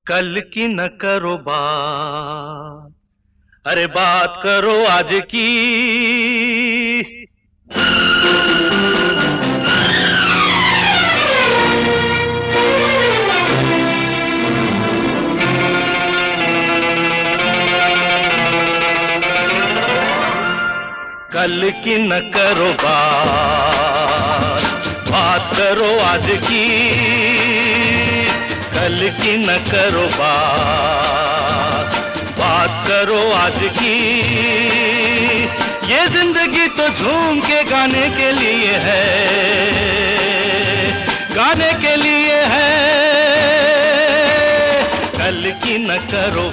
कल की न करो बात, अरे बात करो आज की। कल की न करो बात, बात करो आज की। कल की न करो बात, बात करो आज की। ये जिंदगी तो झूम के गाने के लिए है, गाने के लिए है। कल की न करो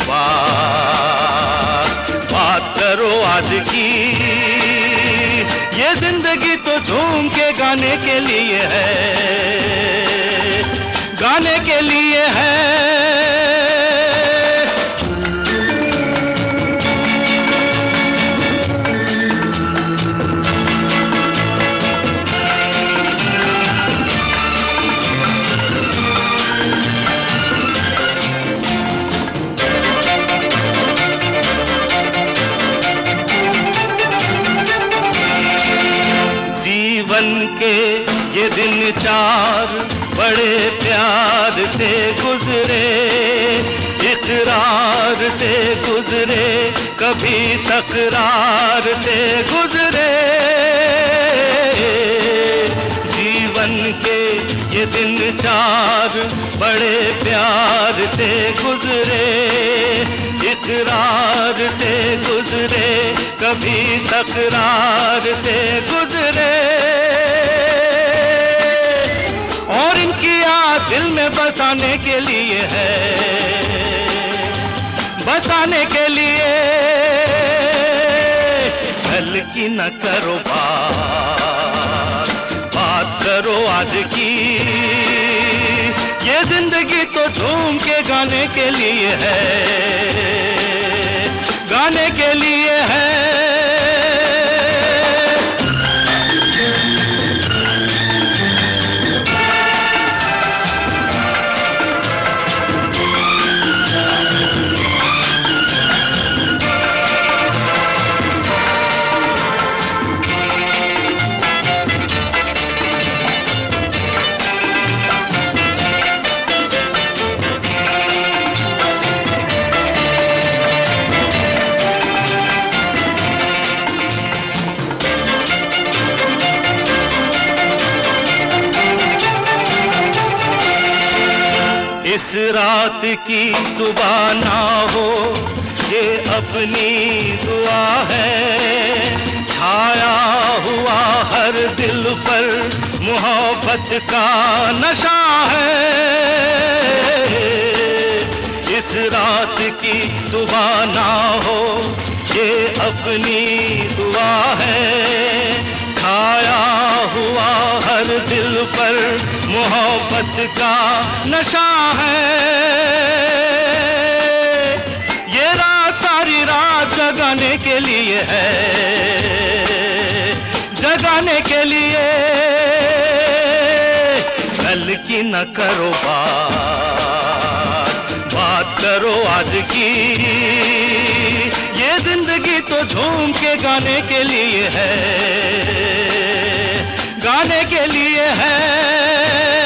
बात, बात करो आज की। ये जिंदगी तो झूम के गाने के लिए है, गाने के लिए है। जीवन के ये दिन चार बड़े प्यार से गुजरे, इकरार से गुजरे, कभी तकरार से गुजरे। जीवन के ये दिन चार बड़े प्यार से गुजरे, इकरार से गुजरे, कभी तकरार से गुजरे। और इनकी याद दिल में बसाने के लिए है, बसाने के लिए। कल की न करो बात, बात करो आज की। ये जिंदगी तो झूम के गाने के लिए है, गाने के लिए है। इस रात की सुबह ना हो ये अपनी दुआ है। छाया हुआ हर दिल पर मोहब्बत का नशा है। इस रात की सुबह ना हो ये अपनी दुआ है। छाया हुआ हर दिल पर मोहब्बत का नशा है। ये रात सारी रात जगाने के लिए है, जगाने के लिए। कल की न करो बात, बात करो आज की। ये जिंदगी तो झूम के गाने के लिए है, गाने के लिए है।